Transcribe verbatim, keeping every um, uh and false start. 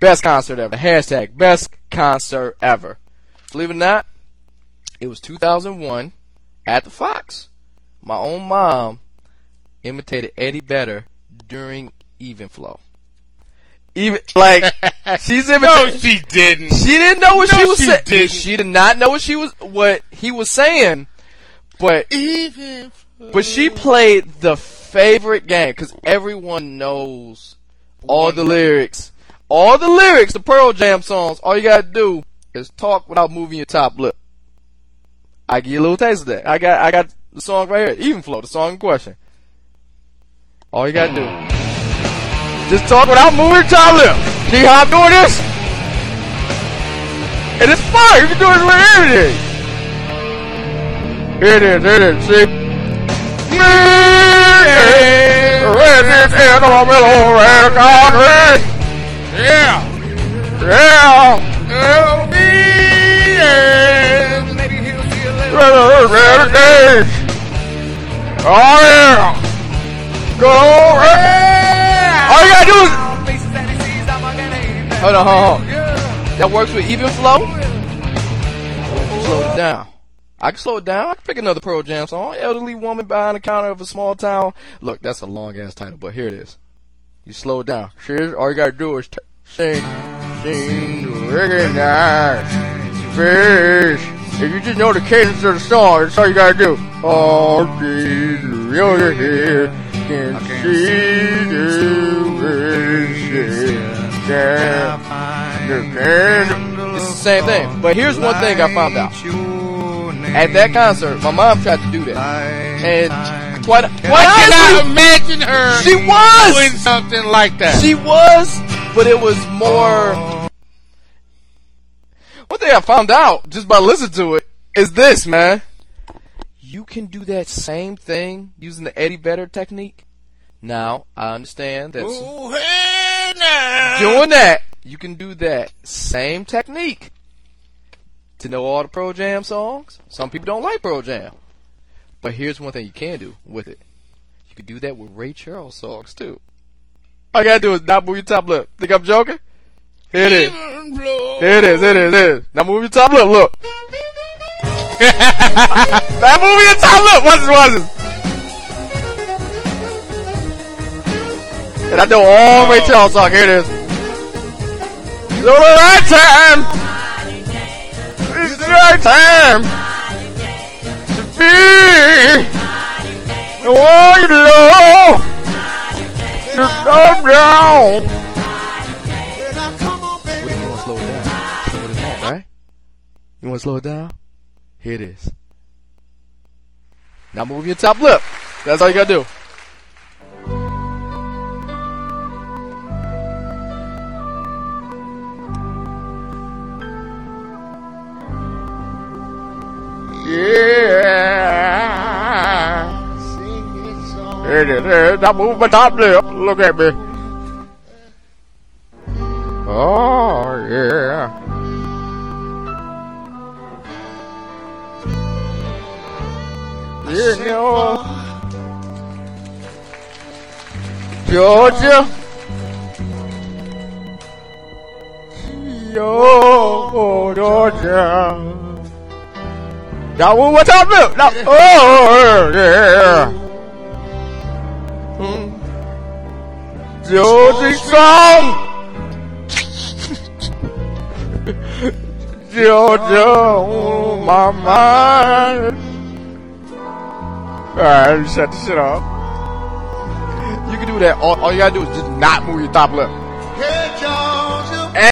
Best concert ever. Hashtag best concert ever. Believe it or not, it was two thousand one at the Fox. My own mom imitated Eddie Vedder during Even Flow. Even like she's imitating. No, she didn't. She didn't know what no, she was she saying. Didn't. She did not know what she was what he was saying. But Even Flow. But she played the favorite game because everyone knows all the lyrics. All the lyrics, the Pearl Jam songs. All you gotta do is talk without moving your top lip. I give you a little taste of that. I got I got the song right here. Even Flow, the song in question. All you gotta do. Just talk without moving your top lip. See how I'm doing this? And it's fire. You can do it with everything. Here it is. Here it is. See? Yeah. Yeah. Oh yeah. Go. All you gotta do is. Hold on, hold on. That works with Even Flow? Slow it down. I can slow it down. I can pick another Pearl Jam song. Elderly woman behind the counter of a small town. Look, that's a long ass title, but here it is. You slow it down. Here's all you gotta do is t- sing, sing, recognize, fish. If you just know the cadence of the song, that's all you gotta do. All these you're here can see the It's the same thing. But here's one thing I found out. At that concert, my mom tried to do that. And quite, quite I cannot honestly, imagine her she was doing something like that. She was, but it was more. One thing I found out just by listening to it is this, man. You can do that same thing using the Eddie Vedder technique. Now, I understand that Ooh, hey, now. doing that, you can do that same technique to know all the Pearl Jam songs. Some people don't like Pearl Jam. But here's one thing you can do with it. You can do that with Ray Charles songs, too. All you gotta do is not move your top lip. Think I'm joking? Here it is. Here it is, here it is, here it is. Now move your top lip, look. Now move your top lip. Watch this, watch this. And I know all Ray Charles songs. Here it is. It's the right time. It's the right time to be the one you love. To come down. What do you want to slow it down? Slow it down, right? You want to slow it down? Here it is. Now move your top lip. That's all you gotta do. Yeah. Here it is. Here. Now move my top lip. Look at me. Oh, yeah. You know, Georgia. Yo, Georgia. Now move my top lip. Now, oh, yeah. Hmm. Georgia song. Georgia on my mind. Alright, shut the shit off. You can do that. All, all you gotta do is just not move your top lip.